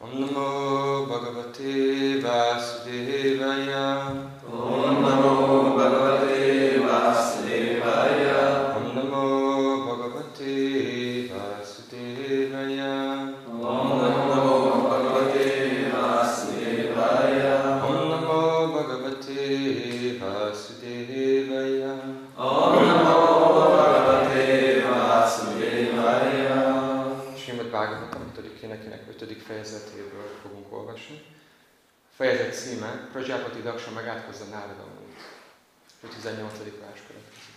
Om Namo Bhagavate Vasudevaya. Om Namo Bhagavate Vasudevaya. Om Namo Bhagavate Vasudevaya. Om Namo Bhagavate Vasudevaya. Om Namo Bhagavate Vasudevaya. Om Namo Bhagavate Vasudevaya. Srimad Bhagavatam 5. fejezetéből fogunk olvasni. A fejezet címe Prajapati Daksa megátkozza Nárada Munit. 18. vers következik.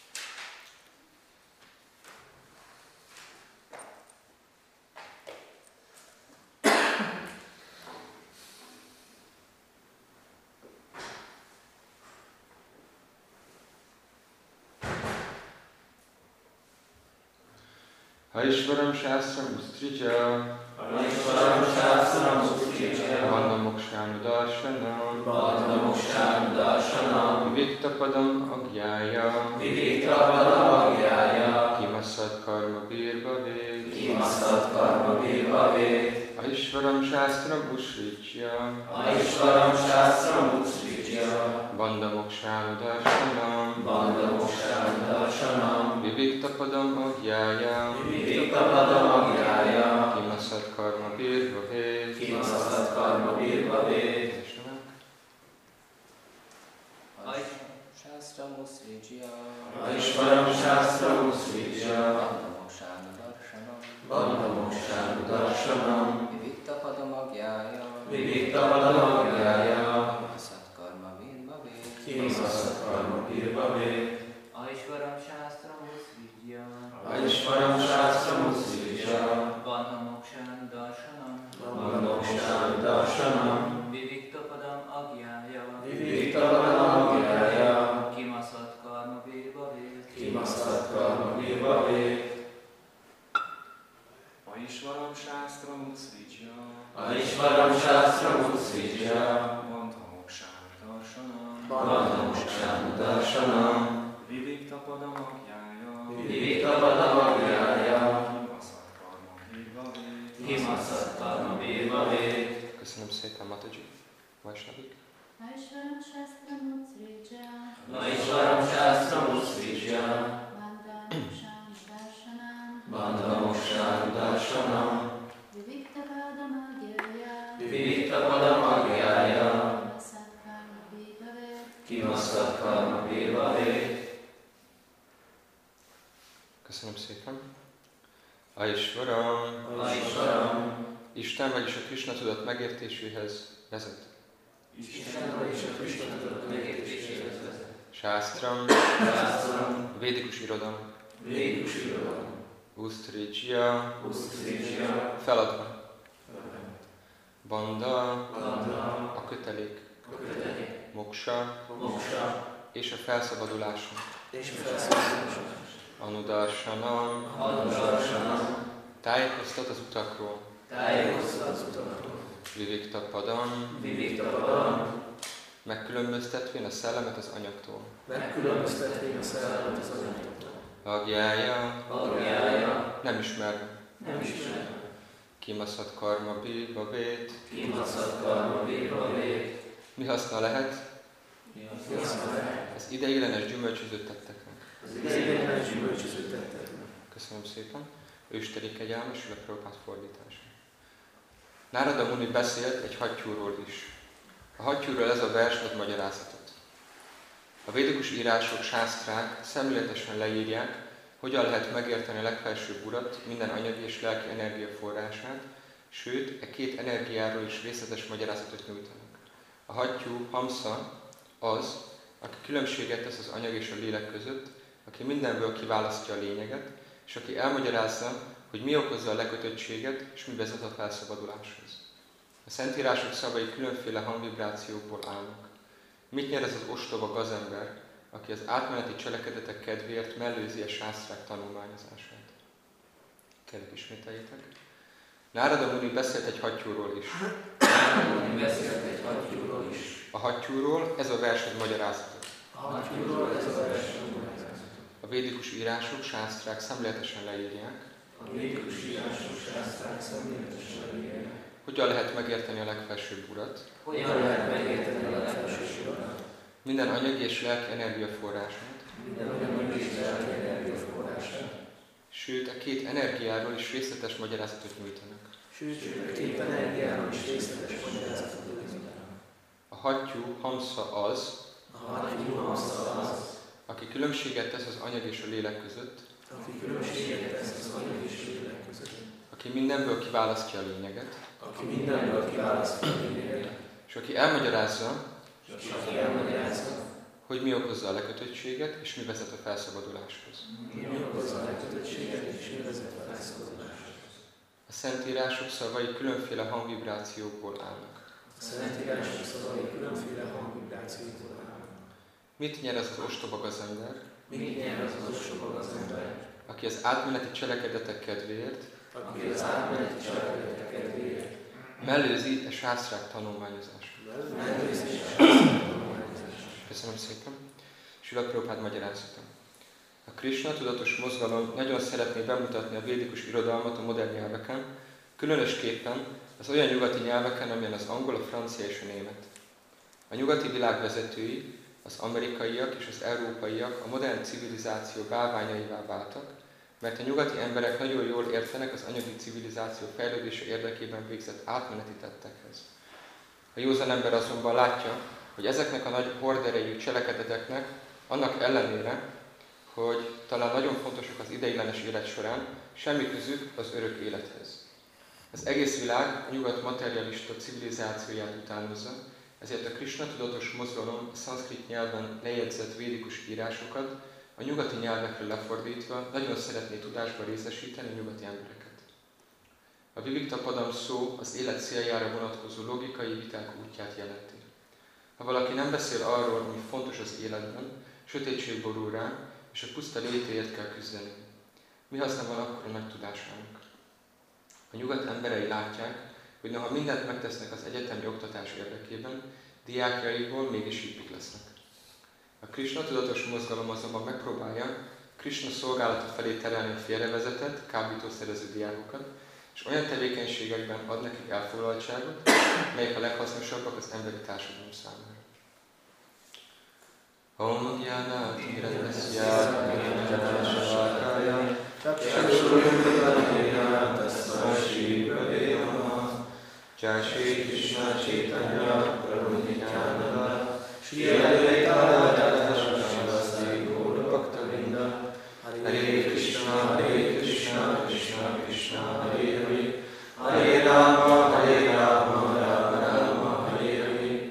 Aishvaram Shastram Ustrija. Aishvaram Shastram Ustrija. Bandha Mokshan Darshanam. Bandha Mokshan Darshanam. Viviktapadam Agyaya. Viviktapadam Agyaya. Kimasat Karma Birbhavet. Kimasat Karma Birbhavet. Aishvaram Shastram Ustrija. Aishvaram Shastram Ustrija. Bandha Mokshan Darshanam. Bandha Mokshan Darshanam. Viviktapadam Agyaya. Viviktapadam Agyaya. Kimasat Karma Birbhavet. Kimasat Karma Birbhavet. Shastram Usrijya. Aishvaram Shastram Ustrija. Bandha Mokshan Darshanam. Bandha Mokshan Darshanam. Viviktapadam Agyaya. Viviktapadam Agyaya. Kimasat Karma Birbhavet. Kimasat Karma Birbhavet. Aishvaram Shastram Usrijya. Aishvaram Shastram Ustrija. Bandha Mokshan Darshanam. Bandha Mokshan Darshanam. Viviktapadam Agyaya. Viviktapadam Agyaya. Kimasat Karma Birbhavet. Kimasat Karma Birbhavet. Aishvaram Shastram Ustrija. Aishvaram Shastram Ustrija. Bandha Mokshan Darshanam. Bandha Mokshan Darshanam. Viviktapadam Agyaya. Viviktapadam Agyaya. Kimasat Karma Birbhavet. Kimasat Karma Birbhavet. Köszönöm szépen, Mataji. Vajsnavik. Aishvaram Shastram Utsrija. Aishvaram Shastram Ustrija. Bandha Mokshan Darshanam. Bandha Mokshan Darshanam. Viviktapadam Agyaya. Viviktapadam Agyaya. Kimasat Karma Birbhavet. Kimasat Karma Birbhavet. Köszönöm szépen. Aishvaram. Aishvaram. Isten, vagyis a Krishna tudat megértéséhez vezet. Isten vagyis a Krishna tudat megértéséhez vezet. Sásztram. Sásztram. Védikus irodalom. Védikus irodalom. Usztrijya. Usztrijya. Feladva. Bandha. Bandha. A kötelék. Kötelék. Moksa. Moksa. És a felszabaduláson. És felszabadulás. Anudarshanam. Anudarshanam. Tájékoztat az utakról. Tájékoztat az utakról. Viviktapadam. Viviktapadam. Megkülönböztetvén a szellemet az anyagtól. Megkülönböztetvén a szellemet az anyagtól. Agyája. Agyája. Nem ismerve. Nem ismerve. Kimasat Karma Birbhavet. Kimasat Karma Birbhavet. Mi haszna lehet Mi haszna lehet az ideiglenes gyümölcsöző tetteknek? az ideiglenes gyümölcsöző tetteknek? Köszönöm szépen. Ősteri kegyelmes Srila Prabhupád fordítása. Nárada Muni beszélt egy hattyúról is. A hattyúról ez a vers ad magyarázatot. A védikus írások, sásztrák szemléletesen leírják, hogyan lehet megérteni a legfelsőbb urat, minden anyagi és lelki energia forrását, sőt, e két energiáról is részletes magyarázatot nyújtanak. A hattyú, Hamsa, az, aki különbséget tesz az anyag és a lélek között, aki mindenből kiválasztja a lényeget, és aki elmagyarázza, hogy mi okozza a lekötöttséget, és mi vezet a felszabaduláshoz. A szentírások szavai különféle hangvibrációkból állnak. Mit nyer ez az ostoba gazember, aki az átmeneti cselekedetek kedvéért mellőzi a sásztrák tanulmányozását? Kérlek, ismételjétek. Nárada Muni beszélt egy hattyúról is. A hattyúról ez a vers ad magyarázatot. A védikus írások, sásztrák szemléletesen leírják, hogyan lehet megérteni a legfelsőbb Urat, Hogyan lehet megérteni a legfelsőbb Urat? minden anyagi és lelki energiaforrását, Minden anyagi és lelki energiaforrását. sőt, a két energiáról is részletes magyarázatot nyújtanak. Sőt, a két energiáról is részletes magyarázatot nyújtanak. A hattyú Hamsa az, A hattyú Hamsa az, aki különbséget tesz az anyag és a lélek között, aki különbséget tesz az anyag és a lélek között. aki mindenből kiválasztja a lényeget, Aki mindenből kiválasztja a lényeget. és aki elmagyarázza, És aki elmagyarázza, hogy mi okozza a lekötöttséget, és mi vezet a felszabaduláshoz. mi okozza a lekötöttséget és mi vezet a felszabaduláshoz. A Szentírások szavai különféle hangvibrációkból állnak. A Szentírások szavai különféle hangvibrációkból állnak. Mit nyer az az ostoba gazember, Mit nyer az az ostoba gazember, aki az átmeneti cselekedetek kedvéért aki az átmeneti cselekedetek kedvéért mellőzi a sásztrák tanulmányozását? mellőzi a tanulmányozást. Köszönöm szépen. Srila Prabhupád magyarázata. A Krishna tudatos mozgalom nagyon szeretné bemutatni a védikus irodalmat a modern nyelveken, különösképpen az olyan nyugati nyelveken, amilyen az angol, a francia és a német. A nyugati világ vezetői, az amerikaiak és az európaiak a modern civilizáció bálványaivá váltak, mert a nyugati emberek nagyon jól értenek az anyagi civilizáció fejlődése érdekében végzett átmeneti tettekhez. A józan ember azonban látja, hogy ezeknek a nagy horderejű cselekedeteknek annak ellenére, hogy talán nagyon fontosak az ideiglenes élet során, semmi közük az örök élethez. Az egész világ a nyugat materialista civilizációját utánozza, ezért a Krishna tudatos mozgalom a szanszkrit nyelven lejegyzett védikus írásokat a nyugati nyelvekre lefordítva nagyon szeretné tudásba részesíteni a nyugati embereket. A Viviktapadam szó az élet céljára vonatkozó logikai viták útját jelenti. Ha valaki nem beszél arról, ami fontos az életben, sötétség borul rá, és a puszta létéért kell küzdeni. Mi haszna van akkor a nagy tudásának? A nyugat emberei látják, hogy noha mindent megtesznek az egyetemi oktatás érdekében, diákjaiból mégis hippik lesznek. A Krishna tudatos mozgalom azonban megpróbálja Krishna szolgálata felé terelni a félrevezetett, kábítószerező diákokat, és olyan tevékenységekben ad nekik elfoglaltságot, melyek a leghasznosabbak az emberi társadalom számára. Om Gyana Tiranyasya Gnanashalakaya Chakshurumritanena Tasma Shri Bhavema Jai Shri Krishna Chaitanya Prabhu Nityananda Shri Advaita Gadadhara Srivasti Gaura Bhaktavinda Hare Krishna Krishna Krishna Hare Hare Hare Rama Rama Rama Hare Hare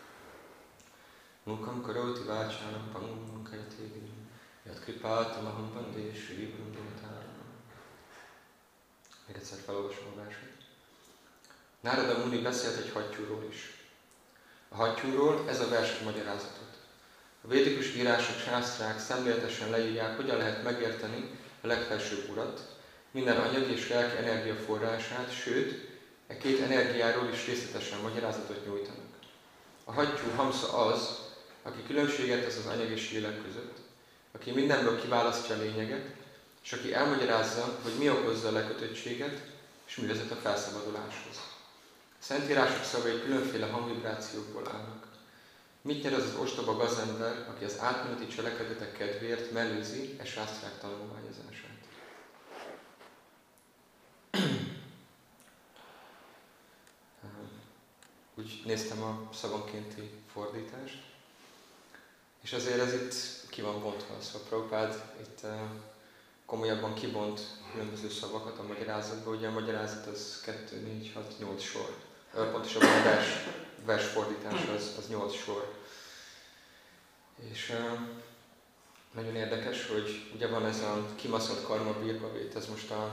Mukam karoti vácsának pangum kajtégim, jat kripáltam aham pandé Sri Vrundavatárana. Még egyszer felolvasom a verset. Nárada Muni beszélt egy hattyúról is. A hattyúról ez a vers magyarázatot. A védikus írások, sásztrák szemléletesen leírják, hogyan lehet megérteni a legfelsőbb Urat, minden anyagi és lelki energiaforrását, sőt, e két energiáról is részletesen magyarázatot nyújtanak. A hattyú Hamsa az, aki különbséget tesz az anyag és lélek között, aki mindenből kiválasztja a lényeget, és aki elmagyarázza, hogy mi okozza a lekötöttséget, és mi vezet a felszabaduláshoz. A Szentírások szavai különféle hangvibrációkból állnak. Mit nyer az az ostoba gazember, aki az átmeneti cselekedetek kedvéért mellőzi e sásztrák tanulmányozását? Úgy néztem a szavonkénti fordítást, és azért ez itt ki van bontva. Szóval Prabhupád itt komolyabban kibont különböző szavakat a magyarázatban. Ugye a magyarázat az 2, 4, 6, 8 sor. Pontosabban a versfordítás az 8 sor. És nagyon érdekes, hogy ugye van ez a kimaszott karma birkavét, ez most a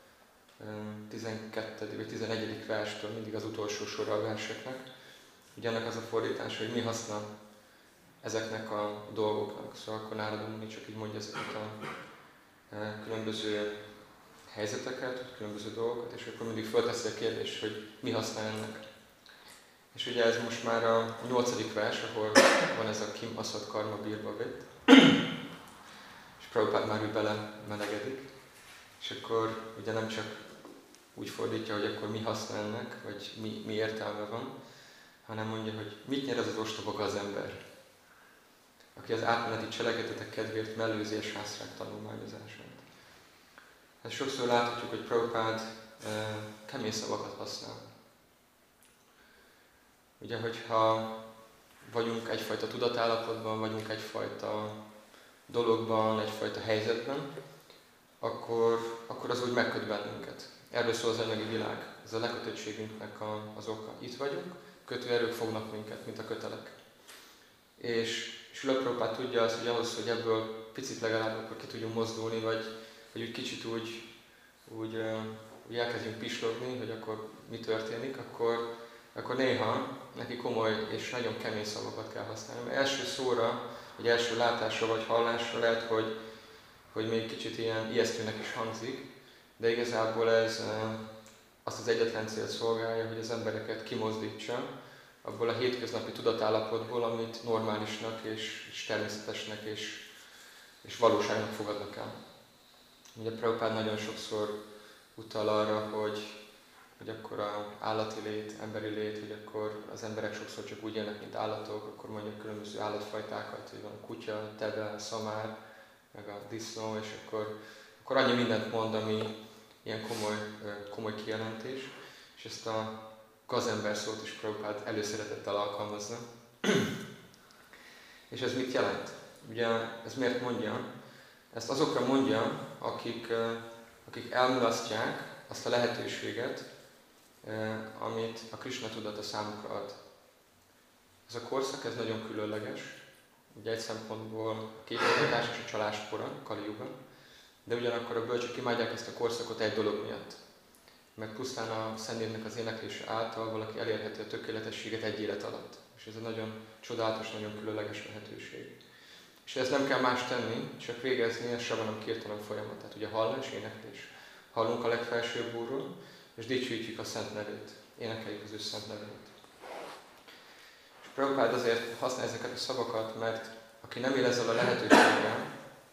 12. vagy 11. verstől mindig az utolsó sorra a verseknek. Ugye ennek az a fordítás, hogy mi haszna ezeknek a dolgoknak. Szóval akkor Nárada Muni csak így mondja ezeket a különböző helyzeteket, különböző dolgokat, és akkor mindig fölteszi a kérdést, hogy mi haszna ennek. És ugye ez most már a 8. vers, ahol van ez a Kim Asad Karma Birba Vét, és Prabhupád már úgy bele melegedik, és akkor ugye nem csak úgy fordítja, hogy akkor mi haszna ennek, vagy mi értelme van, hanem mondja, hogy mit nyer az az ostoba gazember, aki az átmeneti cselekedetek kedvéért mellőzi a sásztrák tanulmányozását. Ezt sokszor láthatjuk, hogy Prabhupád kemény szavakat használ. Ugye, hogyha vagyunk egyfajta tudatállapotban, vagyunk egyfajta dologban, egyfajta helyzetben, akkor az úgy megköt bennünket. Erről szól az anyagi világ. Ez a lekötöttségünknek az oka. Itt vagyunk, kötőerők fognak minket, mint a kötelek. És Srila Prabhupád tudja azt, hogy ahhoz, hogy ebből picit legalább akkor ki tudjunk mozdulni, vagy úgy kicsit úgy elkezdjünk pislogni, hogy akkor mi történik, akkor néha neki komoly és nagyon kemény szavakat kell használni. Mert első szóra, vagy első látásra vagy hallásra lehet, hogy még kicsit ilyen ijesztőnek is hangzik, de igazából ez azt az egyetlen célt szolgálja, hogy az embereket kimozdítsa abból a hétköznapi tudatállapotból, amit normálisnak és természetesnek és valóságnak fogadnak el. Ugye Prabhupád nagyon sokszor utal arra, hogy akkor az állati lét, emberi lét, hogy akkor az emberek sokszor csak úgy élnek, mint állatok, akkor mondjuk különböző állatfajtákat, hogy van kutya, teve, szamár, meg a disznó, és akkor annyi mindent mond, ami ilyen komoly kijelentés, és ezt a gazember szót is Prabhupád előszeretettel alkalmazza. És ez mit jelent? Ugye ez miért mondja? Ezt azokra mondja, akik elmulasztják azt a lehetőséget, amit a Krishna tudata számukra ad. Ez a korszak, ez nagyon különleges. Ugye egy szempontból a képmutatás és a csalás kora, Kali Yuga, de ugyanakkor a bölcsök imádják ezt a korszakot egy dolog miatt. Mert pusztán a Szentnévnek az éneklése által valaki elérheti a tökéletességet egy élet alatt. És ez egy nagyon csodálatos, nagyon különleges lehetőség. És ez nem kell más tenni, csak végezni a Sravanam Kirtanam folyamat. Tehát ugye hallás, éneklés. Hallunk a legfelsőbb Úrról, és dicsőítjük a Szent nevét. Énekeljük az ő Szent nevét. És Prabhupád azért használ ezeket a szavakat, mert aki nem él ezzel a lehetőséggel,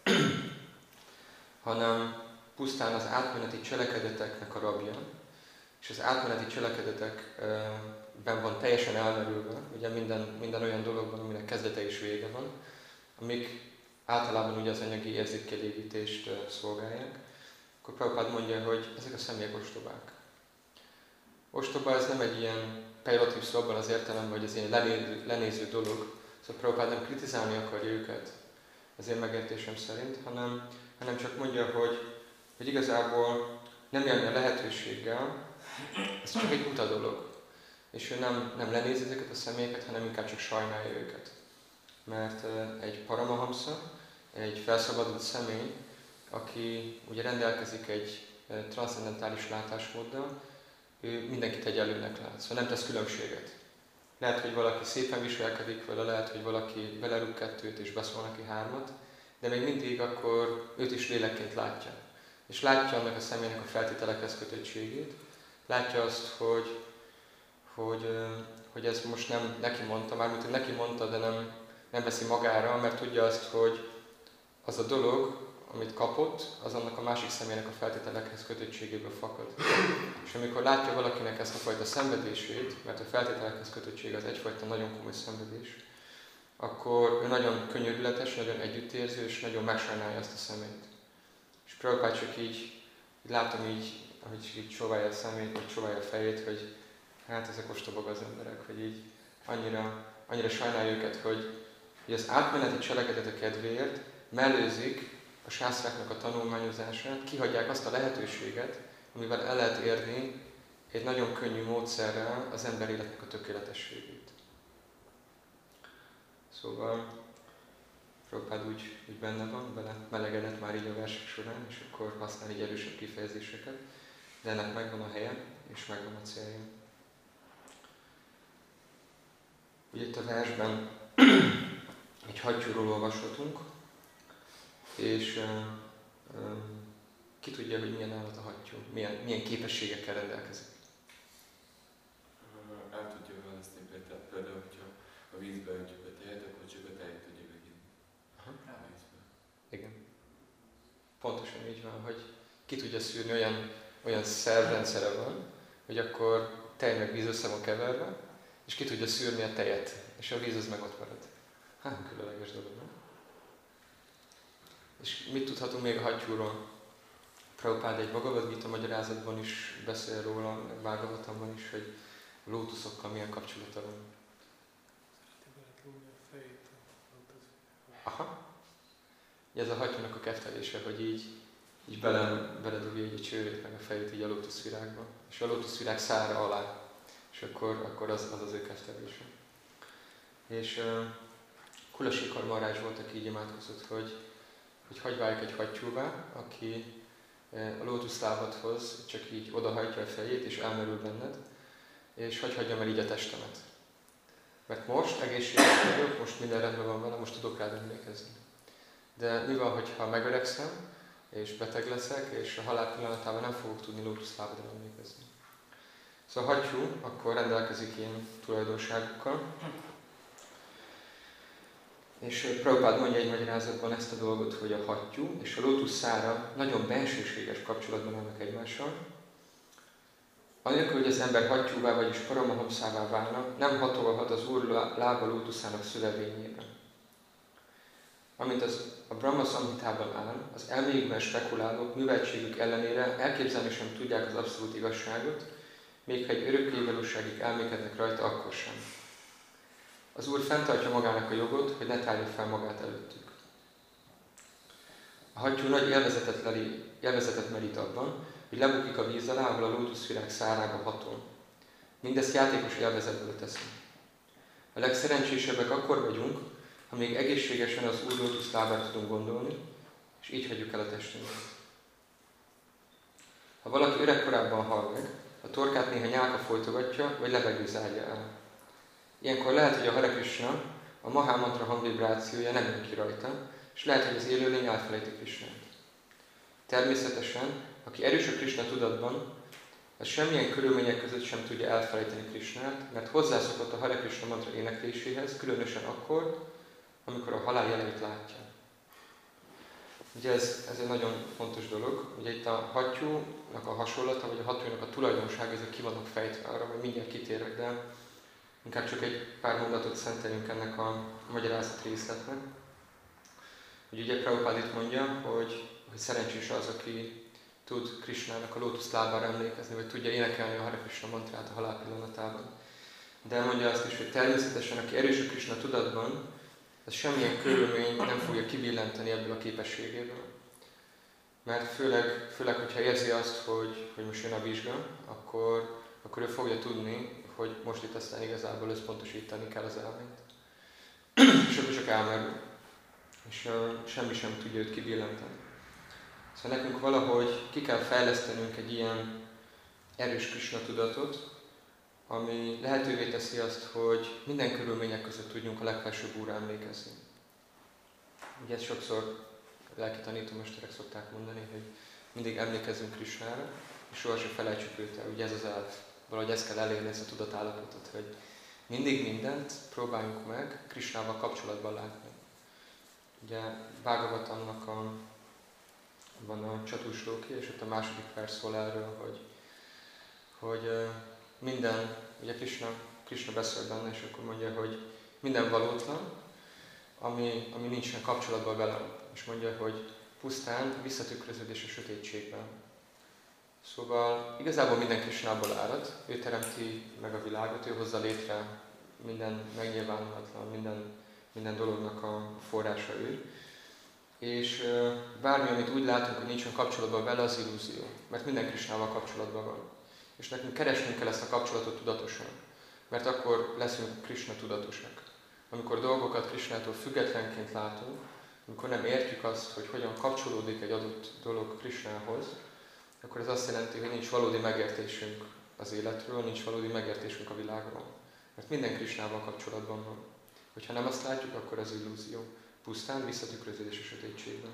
hanem pusztán az átmeneti cselekedeteknek a rabja, és az átmeneti cselekedetekben van teljesen elmerülve, ugye minden olyan dologban, aminek kezdete és vége van, amik általában ugye az anyagi érzékkielégítést szolgálják, akkor Prabhupád mondja, hogy ezek a személyek ostobák. Ostoba ez nem egy ilyen pejoratív szó abban az értelemben, hogy ez ilyen lenéző dolog, szóval Prabhupád nem kritizálni akarja őket az én megértésem szerint, hanem csak mondja, hogy igazából nem élni a lehetőséggel, ez csak egy buta dolog. És ő nem lenézi ezeket a személyeket, hanem inkább csak sajnálja őket. Mert egy paramahamsa, egy felszabadult személy, aki ugye rendelkezik egy transzcendentális látásmóddal, ő mindenkit egyenlőnek lát, szóval nem tesz különbséget. Lehet, hogy valaki szépen viselkedik vele, lehet, hogy valaki belerúg kettőt és beszól neki hármat, de még mindig akkor őt is lélekként látja. És látja annak a személynek a feltételekhez kötöttségét, látja azt, hogy ez most nem neki mondta, mármint hogy neki mondta, de nem veszi magára, mert tudja azt, hogy az a dolog, amit kapott, az annak a másik személynek a feltételekhez kötöttségéből fakad. És amikor látja valakinek ezt a fajta szenvedését, mert a feltételekhez kötöttség az egyfajta nagyon komoly szenvedés, akkor ő nagyon könyörületes, nagyon együttérző, és nagyon megsajnálja ezt a személyt. És Prabhupád csak így látom így, ahogy így csóválja a szemét, vagy csóválja a fejét, hogy hát ezek ostobak az emberek, hogy így annyira sajnálja őket, hogy az átmeneti cselekedetek kedvéért mellőzik a sásztráknak a tanulmányozását, kihagyják azt a lehetőséget, amivel el lehet érni egy nagyon könnyű módszerrel az ember életnek a tökéletességét. Szóval Prabhupád úgy benne van, bele melegedett már így a versek során, és akkor használ így erősebb kifejezéseket, de ennek megvan a helye, és megvan a célja. Ugye itt a versben egy hattyúról olvashatunk, és ki tudja, hogy milyen állat a hattyú, milyen képességekkel rendelkezik. El tudja választani például, hogyha a vízbe öntjük a tejet, akkor csak a tejet tudja meginni. Igen. Pontosan így van, hogy ki tudja szűrni olyan olyan szervrendszere van, hogy akkor tej meg víz össze van keverve, és ki tudja szűrni a tejet, és a víz az meg ott marad. Hát, különleges dolog, nem? És mit tudhatunk még a hattyúról? Prabhupád egy Bhagavad Gita magyarázatban is beszél róla, meg Bhagavatamban is, hogy a lótuszokkal milyen kapcsolata van. Aha. Ez a hattyúnak a kettelése, hogy így beledugja így a csőrét, meg a fejét így a lótuszvirágba. És a lótuszvirág szára alá. És akkor az ő kettelése. És Kulasékhar Maharaj volt, aki így imádkozott, hogy hagyj váljak egy hattyúvá, aki a lótuszlábadhoz csak így odahajtja a fejét, és elmerül benned, és hagyjam el így a testemet. Mert most egészséges vagyok, most minden rendben van vele, most tudok rád emlékezni. De mi van, hogyha megöregszem, és beteg leszek, és a halál pillanatában nem fogok tudni lótuszlábadra emlékezni. Szóval a hattyú akkor rendelkezik ilyen tulajdonságokkal. És Prabhupád mondja egy magyarázatban ezt a dolgot, hogy a hattyú és a lótusz szára nagyon bensőséges kapcsolatban állnak egymással. Anélkül, hogy az ember hattyúvá, vagyis paramahamszává válna, nem hatolhat az Úr lába lótuszának szövevényére. Amint a Brahma Samhitában áll, az elméjükben spekulálók műveltségük ellenére elképzelni sem tudják az abszolút igazságot, még ha egy örökkévalóságig elmékednek rajta, akkor sem. Az Úr fenntartja magának a jogot, hogy ne tárja fel magát előttük. A hattyú nagy élvezetet merít abban, hogy lebukik a víz alá, ahol a lótuszvirág szárába hatol. Mindezt játékos élvezetből teszi. A legszerencsésebbek akkor vagyunk, ha még egészségesen az Úr lótuszlábára tudunk gondolni, és így hagyjuk el a testünket. Ha valaki öregkorában hal meg, a torkát néha nyálka folytogatja, vagy levegő zárja el. Ilyenkor lehet, hogy a Hare Krishna, a Maha Mantra hangvibrációja nem jön ki rajta, és lehet, hogy az élőlény elfelejti Krishnát. Természetesen, aki erős a Krishna tudatban, az semmilyen körülmények között sem tudja elfelejteni Krishnát, mert hozzászokott a Hare Krishna mantra énekléséhez, különösen akkor, amikor a halál jeleit látja. Ugye ez egy nagyon fontos dolog. Ugye itt a hattyúnak a hasonlata, vagy a hattyúnak a tulajdonság, ezek ki vannak fejtve arra, hogy mindjárt kitérek, de inkább csak egy pár mondatot szenteljünk ennek a magyarázat részletnek. Ugye Prabhupád itt mondja, hogy szerencsés az, aki tud Krishnának a lótuszlábára emlékezni, vagy tudja énekelni a Hare Krishna mantrát a halál pillanatában. De mondja azt is, hogy természetesen, aki erős a Krishna tudatban, az semmilyen körülmény nem fogja kibillenteni ebből a képességéből. Mert főleg hogyha érzi azt, hogy most jön a vizsga, akkor ő fogja tudni, hogy most itt aztán igazából összpontosítani kell az elményt. És akkor csak elmerül. És semmi sem tudja őt kibillenteni. Szóval nekünk valahogy ki kell fejlesztenünk egy ilyen erős Krishna tudatot, ami lehetővé teszi azt, hogy minden körülmények között tudjunk a legfelsőbb Úrra emlékezni. Ugye ezt sokszor lelki tanítómesterek szokták mondani, hogy mindig emlékezzünk Krishnára, és sohasem felejtsük őt el. Ugye ez az elv. Valahogy ezt kell elérni, ezt a tudatállapotot, hogy mindig mindent próbáljunk meg Krishnával kapcsolatban látni. Ugye Bhagavatamnak van a Csatusloki, és ott a második vers szól erről, hogy minden, ugye Krishna beszél benne, és akkor mondja, hogy minden valótlan, ami nincsen kapcsolatban velem. És mondja, hogy pusztán visszatükröződés a sötétségben. Szóval igazából minden Krishnában árad, ő teremti meg a világot, ő hozza létre minden megnyilvánulhatlan, minden dolognak a forrása ő. És bármi, amit úgy látunk, hogy nincsen kapcsolatban vele, az illúzió. Mert minden Krishnával kapcsolatban van. És nekünk keresnünk kell ezt a kapcsolatot tudatosan. Mert akkor leszünk Krishna tudatosak. Amikor dolgokat Krishnától függetlenként látunk, amikor nem értjük azt, hogy hogyan kapcsolódik egy adott dolog Krishnához, akkor ez azt jelenti, hogy nincs valódi megértésünk az életről, nincs valódi megértésünk a világról. Mert minden Krishnával kapcsolatban van. Hogyha nem azt látjuk, akkor az illúzió. Pusztán visszatükröződés a sötétségben.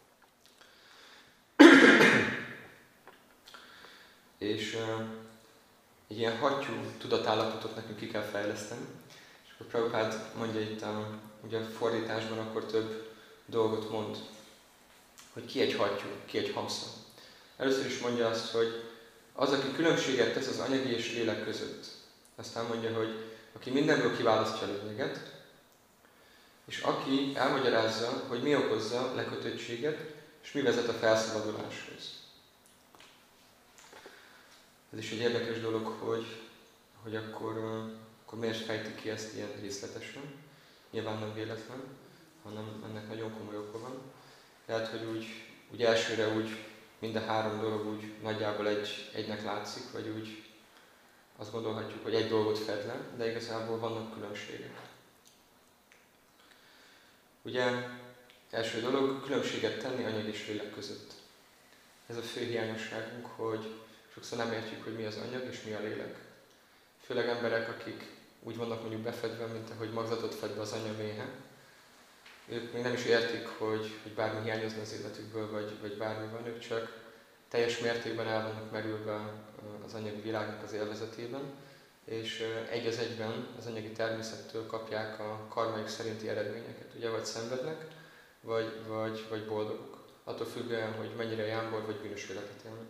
És egy ilyen hattyú tudatállapotot nekünk ki kell fejleszteni. És akkor Prabhupád mondja itt ugye a fordításban akkor több dolgot mond, hogy ki egy hattyú, ki egy hamsza. Először is mondja azt, hogy Az, aki különbséget tesz az anyagi és lélek között. Aztán mondja, hogy aki mindenből kiválasztja a lényeget, és aki elmagyarázza, hogy mi okozza lekötöttséget, és mi vezet a felszabaduláshoz. Ez is egy érdekes dolog, hogy akkor miért fejti ki ezt ilyen részletesen. Nyilván nem véletlen, hanem ennek nagyon komoly oka van. Lehet, hogy úgy elsőre úgy mind a három dolog úgy nagyjából egynek látszik, vagy úgy azt gondolhatjuk, hogy egy dolgot fed le, de igazából vannak különbségek. Ugye, első dolog, különbséget tenni anyag és lélek között. Ez a fő hiányosságunk, hogy sokszor nem értjük, hogy mi az anyag és mi a lélek. Főleg emberek, akik úgy vannak mondjuk befedve, mint ahogy magzatot fed be az anya méhe, ők még nem is értik, hogy bármi hiányozna az életükből, vagy bármi van, ők csak teljes mértékben el vannak merülve az anyagi világnak az élvezetében, és egy az egyben az anyagi természettől kapják a karmájuk szerinti eredményeket. Ugye vagy szenvednek, vagy boldogok. Attól függően, hogy mennyire jámbor vagy bűnös életet élnek.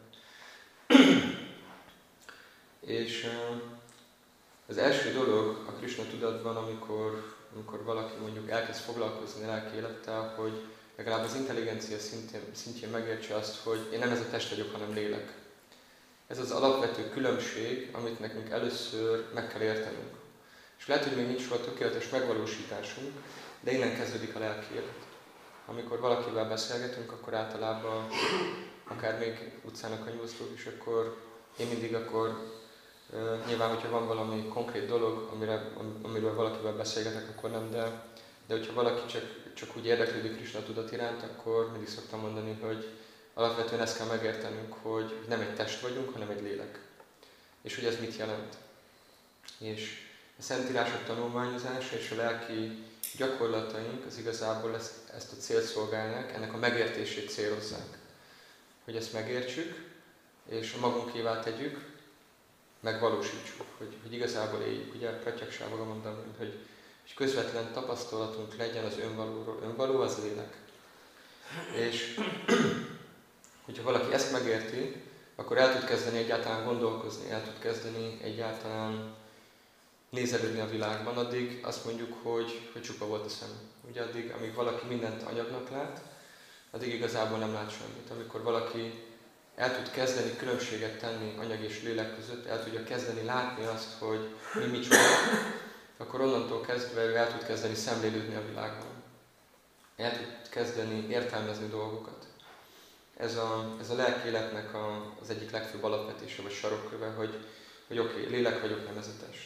És az első dolog a Krisna tudatban, amikor valaki mondjuk elkezd foglalkozni a lelki élettel, hogy legalább az intelligencia szintjén megértse azt, hogy én nem ez a test vagyok, hanem lélek. Ez az alapvető különbség, amit nekünk először meg kell értenünk. És lehet, hogy még nincs róla tökéletes megvalósításunk, de innen kezdődik a lelki élet. Amikor valakivel beszélgetünk, akkor általában, akár még utcán a könyvosztók is, akkor én mindig nyilván, hogyha van valami konkrét dolog, amiről valakivel beszélgetek, akkor nem, de hogyha valaki csak úgy érdeklődik Krisna tudat iránt, akkor mindig szoktam mondani, hogy alapvetően ezt kell megértenünk, hogy nem egy test vagyunk, hanem egy lélek. És hogy ez mit jelent. És a szentírások tanulmányozása és a lelki gyakorlataink az igazából ezt a célt szolgálják, ennek a megértését célozzák. Hogy ezt megértsük, és a magunkévá tegyük, megvalósítsuk, hogy igazából éljük. Ugye Pratyaksávban mondom, hogy közvetlen tapasztalatunk legyen az önvalóról. Önvaló az lélek. És hogyha valaki ezt megérti, akkor el tud kezdeni egyáltalán gondolkozni, el tud kezdeni egyáltalán nézelődni a világban. Addig azt mondjuk, hogy csupa volt a szem. Ugye addig, amíg valaki mindent anyagnak lát, addig igazából nem lát semmit. Amikor valaki el tud kezdeni különbséget tenni anyag és lélek között, el tudja kezdeni látni azt, hogy mi micsoda, akkor onnantól kezdve ő el tud kezdeni szemlélődni a világban. El tud kezdeni értelmezni dolgokat. Ez a lelki életnek az egyik legfőbb alapvetése, vagy sarokköve, hogy oké, lélek vagyok, nem ez a test.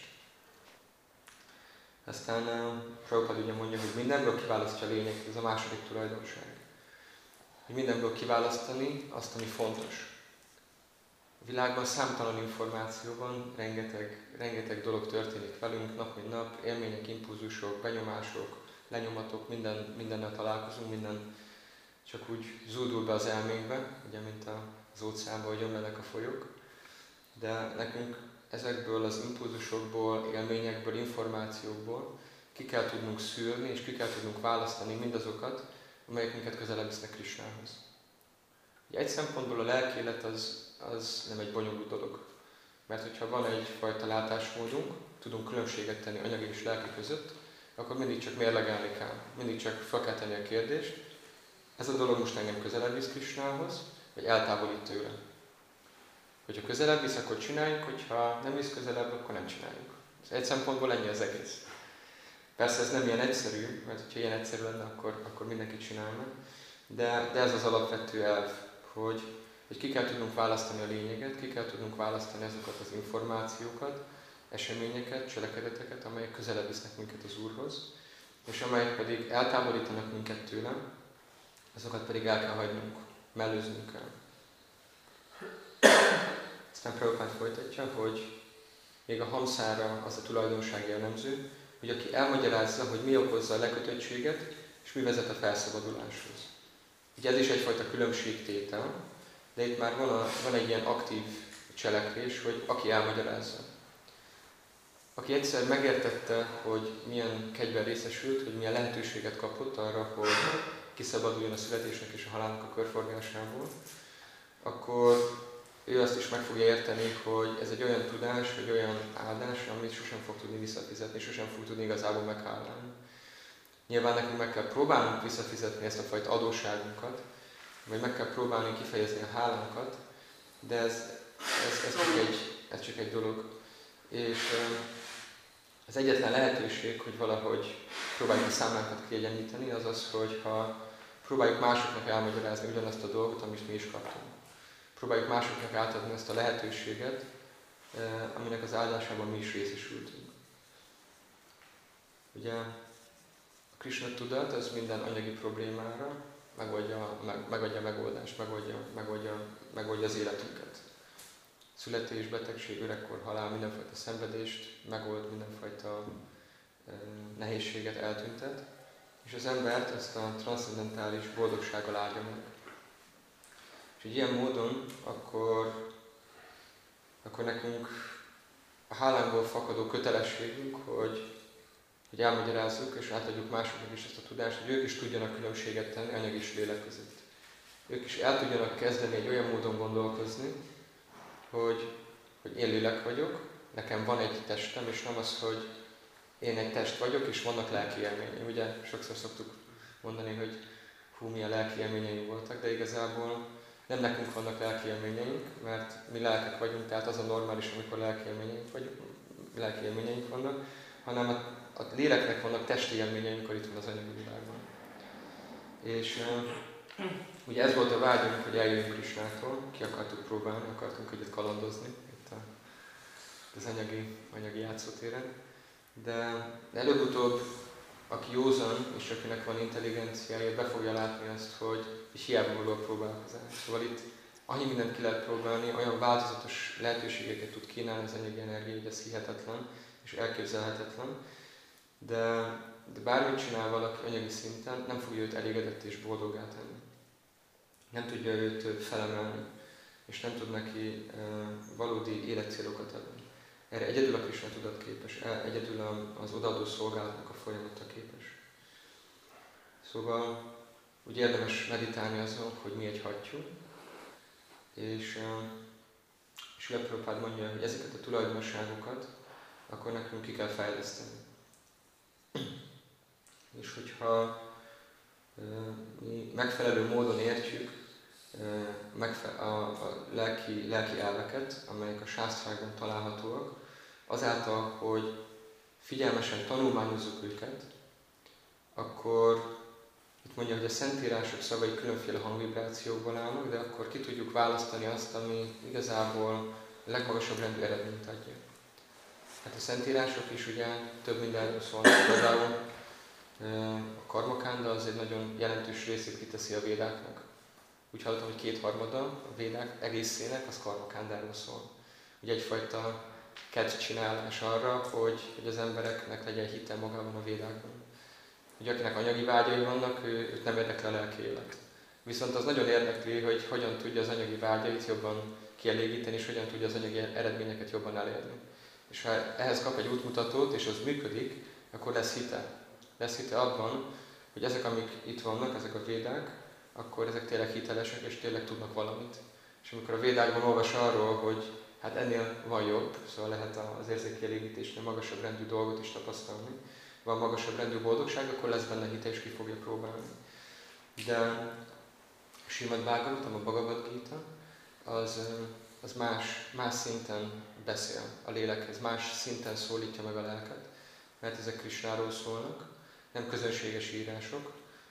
Aztán Prabhupád ugye mondja, hogy mindenből kiválasztja a lényeget, ez a második tulajdonság. Hogy mindenből kiválasztani azt, ami fontos. A világban számtalan információ van, rengeteg dolog történik velünk, nap mint nap, élmények, impulzusok, benyomások, lenyomatok, mindennel találkozunk, minden csak úgy zúdul be az elménkbe, ugye, mint az óceánban, hogy ömlenek a folyók. De nekünk ezekből az impulzusokból, élményekből, információkból ki kell tudnunk szűrni, és ki kell tudnunk választani mindazokat, amelyek minket közelebb visznek Krisnához. Ugye egy szempontból a lelki élet az nem egy bonyolult dolog. Mert hogyha van egyfajta látásmódunk, tudunk különbséget tenni anyagi és lelki között, akkor mindig csak mérlegelni kell. Mindig csak fel kell tenni a kérdést, ez a dolog most engem közelebb visz Krisnához, vagy eltávolít tőle. Hogyha közelebb visz, akkor csináljuk, hogyha nem visz közelebb, akkor nem csináljuk. Ez egy szempontból ennyi az egész. Persze ez nem ilyen egyszerű, mert ha ilyen egyszerű lenne, akkor mindenki csinálna. De ez az alapvető elv, hogy ki kell tudnunk választani a lényeget, ki kell tudnunk választani azokat az információkat, eseményeket, cselekedeteket, amelyek közelebb visznek minket az Úrhoz, és amelyek pedig eltávolítanak minket tőle, azokat pedig el kell hagynunk, mellőznünk kell. Aztán Prabhupád folytatja, hogy még a hamszára az a tulajdonság jellemző, hogy aki elmagyarázza, hogy mi okozza a lekötöttséget, és mi vezet a felszabaduláshoz. Ugye ez is egyfajta különbségtétel, de itt már van egy ilyen aktív cselekvés, hogy aki elmagyarázza. Aki egyszer megértette, hogy milyen kegyben részesült, hogy milyen lehetőséget kapott arra, hogy kiszabaduljon a születésnek és a halálnak a körforgásából, akkor ő azt is meg fogja érteni, hogy ez egy olyan tudás, vagy olyan áldás, amit sosem fog tudni visszafizetni, sosem fog tudni igazából meghálálni. Nyilván nekünk meg kell próbálnunk visszafizetni ezt a fajta adósságunkat, vagy meg kell próbálni kifejezni a hálánkat, de ez csak egy dolog. És az egyetlen lehetőség, hogy valahogy próbáljuk a számlánkat kiegyenlíteni, az az, hogy ha próbáljuk másoknak elmagyarázni ugyanazt a dolgot, amit mi is kaptunk. Próbáljuk másoknak átadni ezt a lehetőséget, aminek az áldásában mi is részesültünk. Ugye a Krisna tudat az minden anyagi problémára megadja a megoldást, megoldja az életünket. Születés, betegség, öregkor, halál, mindenfajta szenvedést megold, mindenfajta nehézséget eltüntet, és az embert ezt a transzcendentális boldogsággal áldja meg. És így ilyen módon akkor nekünk a hálánkból fakadó kötelességünk, hogy elmagyarázzuk és átadjuk másoknak is ezt a tudást, hogy ők is tudjanak különbséget tenni anyag és lélek között. Ők is el tudjanak kezdeni egy olyan módon gondolkozni, hogy én lélek vagyok, nekem van egy testem, és nem az, hogy én egy test vagyok, és vannak lelki élményeim. Ugye sokszor szoktuk mondani, hogy milyen lelki élményeim voltak, de igazából nem nekünk vannak lelki élményeink, mert mi lelkek vagyunk, tehát az a normális, amikor lelki élményeink vannak, hanem a léleknek vannak testi élményeink, amikor itt van az anyagi világban. És ugye ez volt a vágyunk, hogy eljöjjünk Krisnától, ki akartuk próbálni, akartunk egyet kalandozni itt az anyagi játszótéren. De előbb-utóbb, aki józan és akinek van intelligenciája, be fogja látni azt, hogy hiába való a próbálkozás. Szóval itt annyi mindent ki lehet próbálni, olyan változatos lehetőségeket tud kínálni az anyagi energia, hogy ez hihetetlen és elképzelhetetlen. De bármit csinál valaki anyagi szinten, nem fogja őt elégedett és boldoggá tenni. Nem tudja őt felemelni, és nem tud neki valódi életcélokat adni. Erre egyedül a Krisna tudat képes, egyedül az odaadó szolgálatnak a folyamata képes. Szóval úgy érdemes meditálni azon, hogy mi egy hattyú, és Srila Prabhupád mondja, hogy ezeket a tulajdonságokat akkor nekünk ki kell fejleszteni. És hogyha mi megfelelő módon értjük a lelki elveket, amelyek a sásztrákban találhatóak, azáltal, hogy figyelmesen tanulmányozzuk őket, akkor itt mondja, hogy a szentírások szavai különféle hangvibrációkból állnak, de akkor ki tudjuk választani azt, ami igazából a legmagasabb rendű eredményt adja. Hát a szentírások is ugye több mindenről szólnak. Például a karmakánda az egy nagyon jelentős részét kiteszi a védáknak. Úgy hallottam, hogy 2/3 a védák egészének az karmakándáról szól. Ugye egyfajta kedvcsinálás arra, hogy az embereknek legyen hite magában a védákban. Ugye akinek anyagi vágyai vannak, őt nem érdekli a lelki élet. Viszont az nagyon érdekli, hogy hogyan tudja az anyagi vágyait jobban kielégíteni, és hogyan tudja az anyagi eredményeket jobban elérni. És ha ehhez kap egy útmutatót, és az működik, akkor lesz hite. Lesz hite abban, hogy ezek, amik itt vannak, ezek a védák, akkor ezek tényleg hitelesek, és tényleg tudnak valamit. És amikor a védákban olvas arról, hogy hát ennél van jobb, szóval lehet az érzékkielégítésnél magasabb rendű dolgot is tapasztalni, van magasabb rendű boldogság, akkor lesz benne hite, és ki fogja próbálni. De a Srimad Bhagavatam, a Bhagavad Gita, az más szinten beszél a lélekhez, más szinten szólítja meg a lelket, mert ezek Krisnáról szólnak, nem közönséges írások,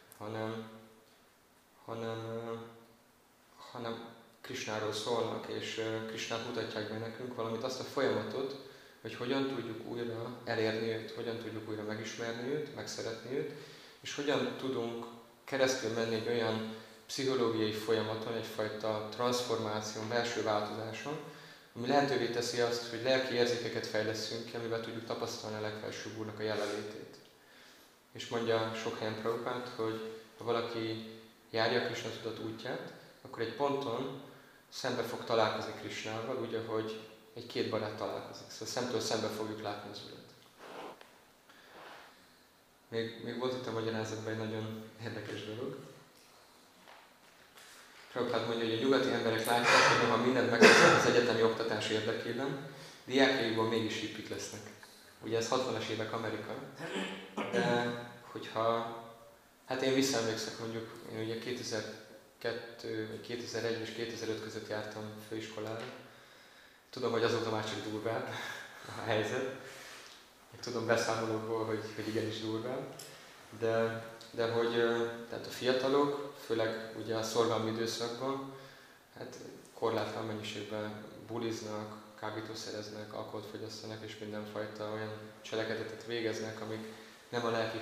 hanem Krisnáról szólnak, és Krisnát mutatják be nekünk, valamint azt a folyamatot, hogy hogyan tudjuk újra elérni őt, hogyan tudjuk újra megismerni őt, megszeretni őt, és hogyan tudunk keresztül menni egy olyan pszichológiai folyamaton, egyfajta transformáción, belső változáson, ami lehetővé teszi azt, hogy lelki érzékeket fejleszünk ki, amivel tudjuk tapasztalni a legfelsőbb Úrnak a jelenlétét. És mondja sok helyen Prabhupád, hogy ha valaki járja a Krisna tudat útját, akkor egy ponton szembe fog találkozni Krisnával, úgy, ahogy két barát találkozik. Szóval szemtől szembe fogjuk látni az Urat. Még volt itt a magyarázatban egy nagyon érdekes dolog. Prabhupád mondja, hogy a nyugati emberek látják, hogy ha mindent megtesznek az egyetemi oktatás érdekében, diákjaikból mégis hippik lesznek. Ugye ez 60-as évek Amerika, de hogyha, hát én visszaemlékszek mondjuk, én ugye 2002, 2001 és 2005 között jártam főiskolára. Tudom, hogy azóta már csak durvább a helyzet. Tudom beszámolókból, hogy igenis durvább. De hogy tehát a fiatalok, főleg ugye a szorgalmi időszakban, hát korlátlan mennyiségben buliznak, kábítószereznek, alkoholt fogyasztanak és mindenfajta olyan cselekedetet végeznek, amik nem a lelki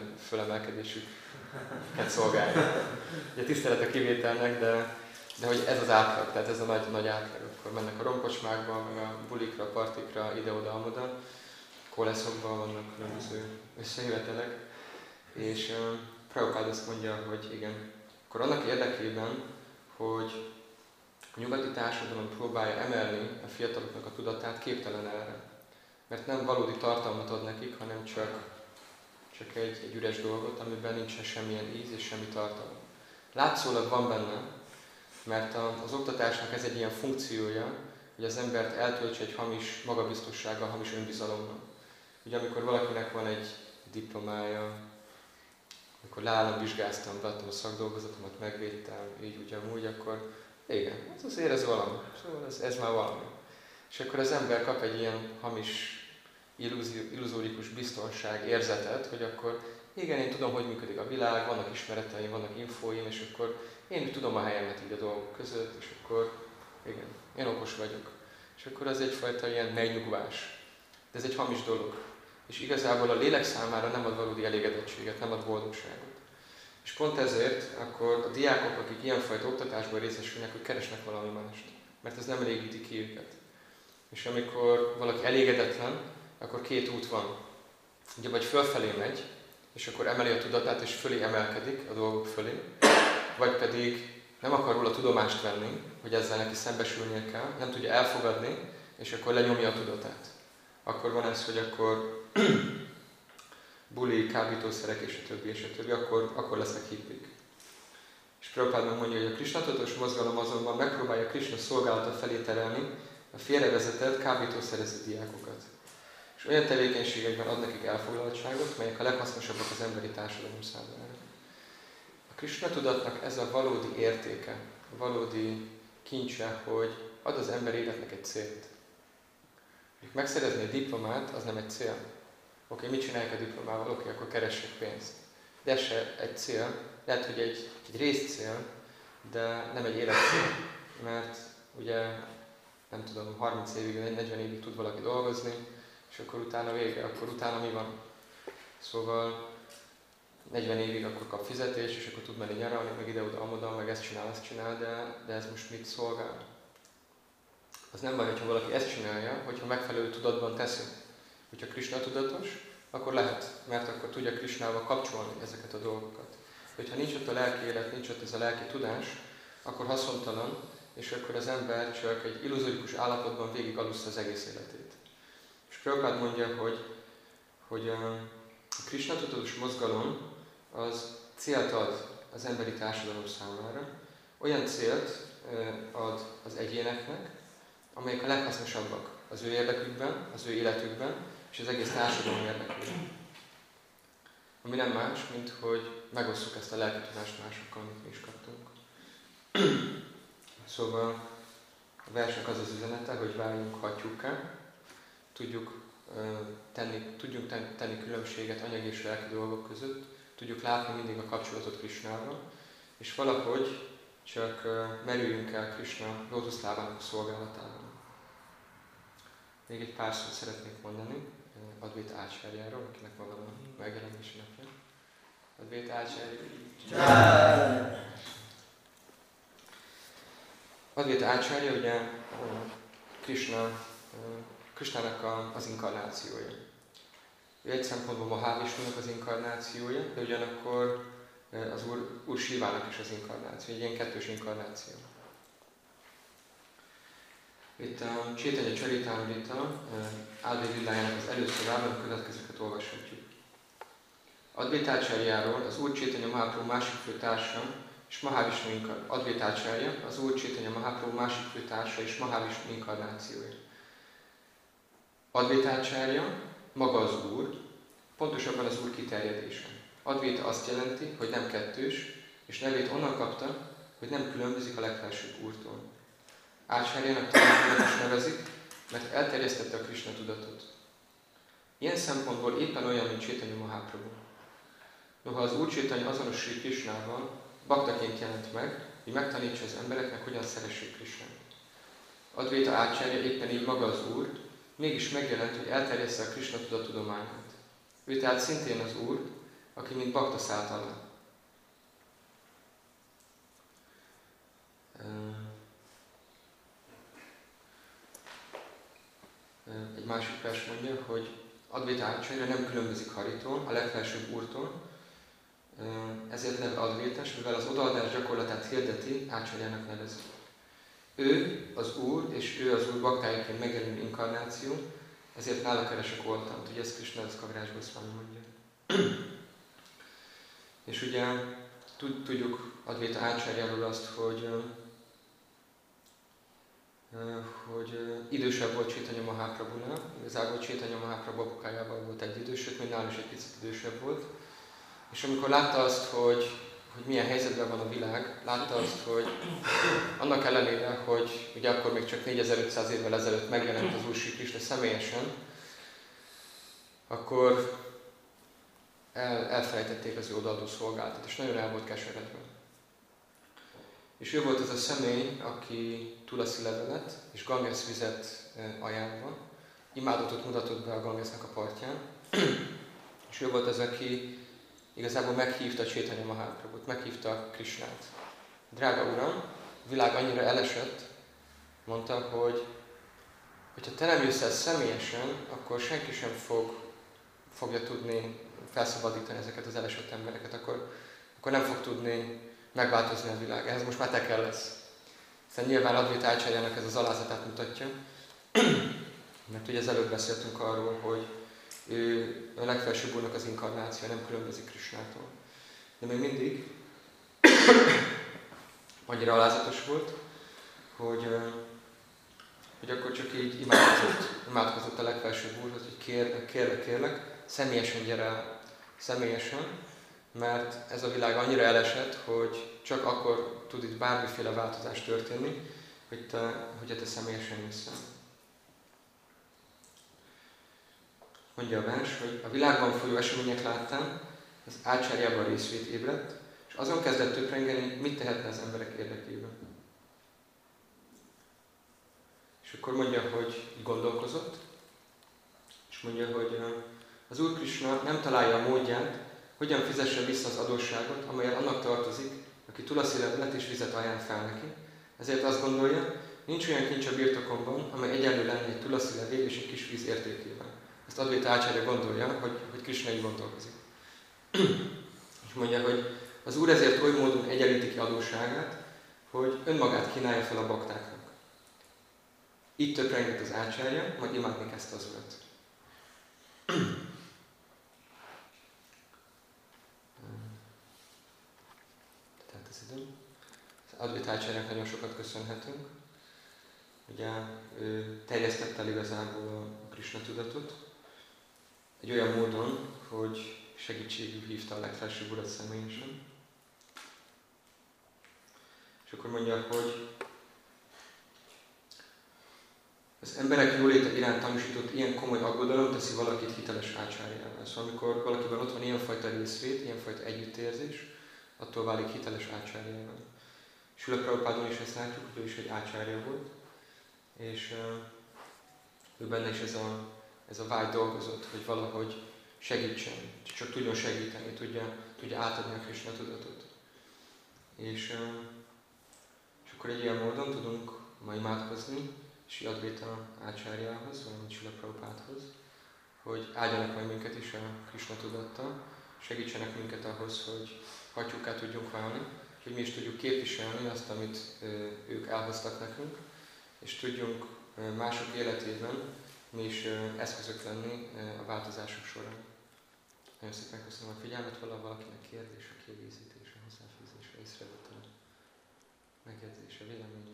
fölemelkedésüket szolgálják. Ugye tisztelet a kivételnek, de hogy ez az átlag, tehát ez a nagy átlag. Akkor mennek a romkocsmákba, meg a bulikra, a partikra, ide-oda-amoda, koleszokban vannak különböző összejövetelek. És Prabhupád azt mondja, hogy igen, akkor annak érdekében, hogy a nyugati társadalom próbálja emelni a fiataloknak a tudatát, képtelen erre. Mert nem valódi tartalmat ad nekik, hanem csak egy üres dolgot, amiben nincsen semmilyen íz és semmi tartalom. Látszólag van benne, mert az oktatásnak ez egy ilyen funkciója, hogy az embert eltöltse egy hamis magabiztossággal, hamis önbizalommal. Ugye amikor valakinek van egy diplomája, amikor leállom, vizsgáztam, beadtam a szakdolgozatomat, megvédtem, így úgy amúgy, akkor igen, ez azért ez valami. Szóval ez már valami. És akkor az ember kap egy ilyen hamis, illuzórikus biztonság érzetet, hogy akkor igen, én tudom, hogy működik a világ, vannak ismereteim, vannak infóim, és akkor én tudom a helyemet így a dolgok között, és akkor igen, én okos vagyok. És akkor ez egyfajta ilyen megnyugvás. De ez egy hamis dolog. És igazából a lélek számára nem ad valódi elégedettséget, nem ad boldogságot. És pont ezért akkor a diákok, akik ilyenfajta oktatásban részesülnek, hogy keresnek valami mást. Mert ez nem elégíti ki őket. És amikor valaki elégedetlen, akkor két út van. Ugye vagy fölfelé megy, és akkor emeli a tudatát, és fölé emelkedik a dolgok fölé. Vagy pedig nem akar róla tudomást venni, hogy ezzel neki szembesülnie kell, nem tudja elfogadni, és akkor lenyomja a tudatát. Akkor van ez, hogy akkor buli, kábítószerek és a többi, akkor lesznek hippik. És Prabhupád megmondja, hogy a Krisna tudatos mozgalom azonban megpróbálja Krisna szolgálata felé terelni a félrevezetett, kábítószerező diákokat. És olyan tevékenységekben ad nekik elfoglaltságot, melyek a leghasznosabbak az emberi társadalom számára. A Krisna tudatnak ez a valódi értéke, a valódi kincse, hogy ad az ember életnek egy célt. Megszerezni a diplomát, az nem egy cél. Oké, mit csinálják a diplomával? Oké, akkor keressek pénzt. De ez se egy cél, lehet, hogy egy részcél, de nem egy életcél. Mert ugye, nem tudom, 30 évig, 40 évig tud valaki dolgozni, és akkor utána vége, akkor utána mi van? Szóval 40 évig akkor kap fizetés, és akkor tud menni nyaralni, meg ide-oda, amoda, meg ezt csinál, azt csinál, de ez most mit szolgál? Az nem baj, hogyha valaki ezt csinálja, hogyha megfelelő tudatban teszi. Hogyha Krisna tudatos, akkor lehet, mert akkor tudja Krisnával kapcsolni ezeket a dolgokat. Hogyha nincs ott a lelki élet, nincs ott ez a lelki tudás, akkor haszontalan, és akkor az ember csak egy illuzórikus állapotban végig alussza az egész életét. És Prabhupád mondja, hogy a Krisna tudatos mozgalom az célt ad az emberi társadalom számára, olyan célt ad az egyéneknek, amelyek a leghasznosabbak az ő érdekükben, az ő életükben, és az egész társadalom érdekében. Ami nem más, mint hogy megosszuk ezt a lelki tudást másokkal, amit mi is kaptunk. Szóval a versnek az az üzenete, hogy váljunk hattyúkká, tudjunk tenni különbséget anyagi és lelki dolgok között, tudjuk látni mindig a kapcsolatot Krisnával, és valahogy csak merüljünk el Krisna lótuszlávának szolgálatában. Még egy pár szót szeretnék mondani Advaita Ácsárjáról, akinek ma van a megjelenési napja. Advaita Ácsárja. Advaita Ácsárja ugye Krisnának az inkarnációja. Ő egy szempontból Mahavishnunak az inkarnációja, de ugyanakkor az Úr Sivának is az inkarnáció, egy ilyen kettős inkarnáció. Itt a Chaitanya Charitamrita Adi Lillájának az előszavában a következőket olvashatjuk. Advaita Ácsárjáról az Úr Chaitanya Mahaprabhu másik fő társa, és Mahavishnu Advaita Acharya, az Úr Chaitanya Mahaprabhu másik főtársa és Mahavishnu inkarnációja. Advaita Acharya maga az Úr, pontosabban az Úr kiterjedése. Advaita azt jelenti, hogy nem kettős, és nevét onnan kapta, hogy nem különbözik a legfelsőbb Úrtól. Acharya-nak tanítónak is nevezik, mert elterjesztette a Krishna tudatot. Ilyen szempontból éppen olyan, mint Chaitanya Mahaprabhu. Noha az Úr Chaitanya azonos Sri Krishnával, baktaként jelent meg, hogy megtanítsa az embereknek, hogyan szeressék Krishnát. Advaita Acharya éppen így maga az Úr, mégis megjelent, hogy elterjessze a Krishna tudatudományát. Ő tehát szintén az Úr, aki mint bakta szállt alá. Egy másik vers mondja, hogy Advaita Acharya nem különbözik Haritól, a legfelsőbb Úrtól, ezért neve Advaitas, mivel az odaadás gyakorlatát hirdeti, Acharya-nak nevezik. Ő az Úr, és ő az Úr baktájaként megjelenő inkarnáció, ezért nála keresek oltant. Ugye ezt Krishna Kaviraj Goswami mondja. És ugye tudjuk Advaita Acharya-ról azt, hogy idősebb volt Chaitanya Mahaprabhunál, igazából Chaitanya Mahaprabhu apukájával volt egy idősebb, még nálunk is egy picit idősebb volt. És amikor látta azt, hogy milyen helyzetben van a világ, látta azt, hogy annak ellenére, hogy ugye akkor még csak 4500 évvel ezelőtt megjelent az Úr Sri Krishna személyesen, akkor elfelejtették az ő odaadó szolgálatot, és nagyon el volt keseredve. És ő volt az a személy, aki tulasi levelet és Ganges vizet ajánlva, imádatot mutatott be a Gangesnek a partján, és ő volt az, aki igazából meghívta Chaitanya Mahaprabhut, meghívta Krishnát. Drága Uram, a világ annyira elesett, mondta, hogy ha te nem jössz el személyesen, akkor senki sem fogja tudni felszabadítani ezeket az elesett embereket, akkor nem fog tudni megváltozni a világ. Ehhez most már te kell lesz. Aztán nyilván Advaita Acharya-nak ez az alázatát mutatja, mert ugye az előbb beszéltünk arról, hogy ő a legfelsőbb Úrnak az inkarnáció, nem különbözik Krishnától. De még mindig annyira alázatos volt, hogy akkor csak így imádkozott a legfelsőbb Úrhoz, hogy kérlek, személyesen gyere el, személyesen, mert ez a világ annyira elesett, hogy csak akkor tud itt bármiféle változás történni, hogyha te személyesen jössz el. Mondja a vers, hogy a világban folyó események láttán az Acharya-ban részvét ébredt, és azon kezdett töprengeni, mit tehetne az emberek érdekében. És akkor mondja, hogy gondolkozott, és mondja, hogy az Úr Krishna nem találja a módját, hogyan fizesse vissza az adósságot, amelyet annak tartozik, aki tulasi levelet és vizet ajánl fel neki. Ezért azt gondolja, nincs olyan kincs a birtokomban, amely egyenlő lenne egy tulasi levél és egy kis víz értékében. Ezt Advaita Acharya gondolja, hogy Krishna így gondolkozik. És mondja, hogy az Úr ezért oly módon egyenlíti ki adósságát, hogy önmagát kínálja fel a baktáknak. Így töprengett az Acharya, majd imádni kezdte az Urat. Tehát ez idő. Advaita Acharya-nak nagyon sokat köszönhetünk. Ugye ő terjesztette el igazából a Krishna tudatot, egy olyan módon, hogy segítségül hívta a legfelsőbb Urat személyesen. És akkor mondja, hogy az emberek jóléte iránt tanúsított ilyen komoly aggodalom teszi valakit hiteles Acharya-vá. Szóval amikor valakiben ott van ilyenfajta részvét, ilyenfajta együttérzés, attól válik hiteles Acharya-vá. Srila Prabhupádon is ezt látjuk, hogy ő is egy Acharya volt, és ő benne is ez a vágy dolgozott, hogy valahogy segítsen, csak tudjon segíteni, tudja átadni a Krishna tudatot. És akkor egy ilyen módon tudunk ma imádkozni Sri Advaita Acharya-hoz, valamint Srila Prabhupádhoz, hogy áldjanak majd minket is a Krishna tudattal, segítsenek minket ahhoz, hogy hattyúkká tudjunk válni, hogy mi is tudjuk képviselni azt, amit ők elhoztak nekünk, és tudjunk mások életében mi is eszközök lenni a változások során. Nagyon szépen köszönöm a figyelmet, valakinek kérdése, kiegészítése, hozzáfűzése. észrevétele, megjegyzése, véleménye.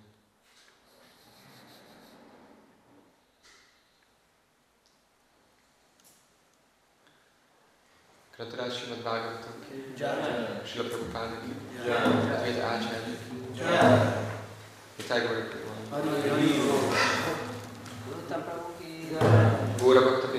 Gratulálsz Srimad Bhagavatam ki, Srila Prabhupáda ki, Advaita Acharya ki, Nitai Gaura Premananda, Gautam Prabhu ki Góra Bhakta